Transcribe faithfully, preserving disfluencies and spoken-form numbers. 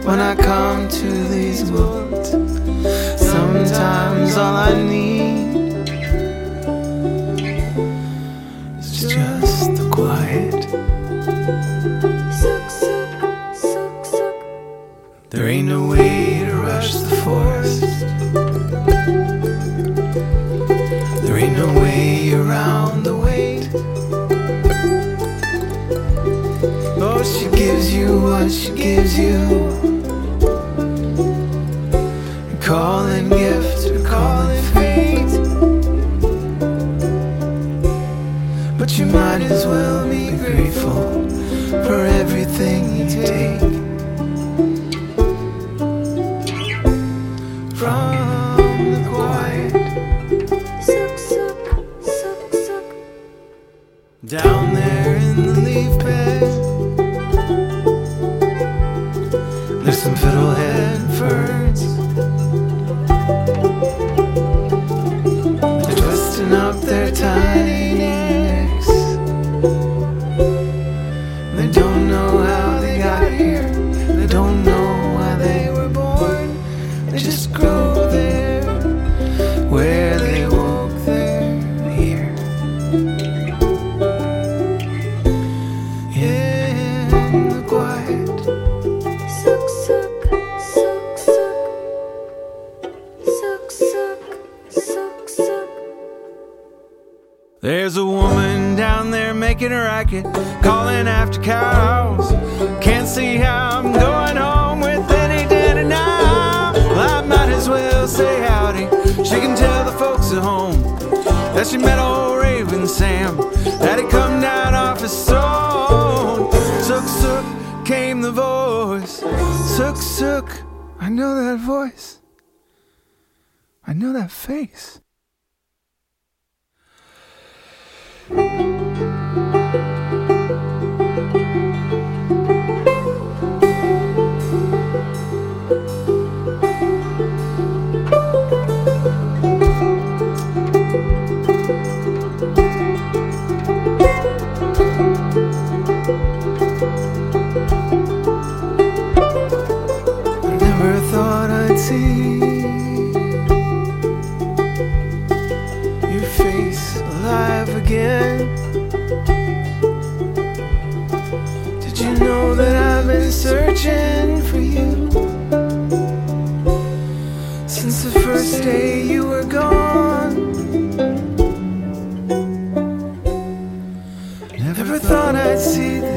when I come to these woods. Sometimes all I need is just the quiet. There ain't no way to rush the forest. There ain't no way around the weight. Oh, she gives you what she gives you, and call it gift or call it fate, but you might as well be grateful for everything you take from the quiet. Down there in the leaf bed, there's some fiddlehead ferns. They're twisting up their tiny necks. They don't know how they got here. They don't know why they were born. They just grow there, where they woke there, here. In the quiet. Suck, suck, suck, suck, suck, suck, suck. There's a woman down there making a racket, calling after cows. Can't see how I'm going home with any dinner now. Well, I might as well say howdy. She can tell the folks at home that she met old Raven Sam, that he come down off his throne. Sook, sook, came the voice. Sook, sook, I know that voice. I know that face. Never thought I'd see your face alive again. Did you know that I've been searching for you since the first day you were gone? Never thought I'd see this.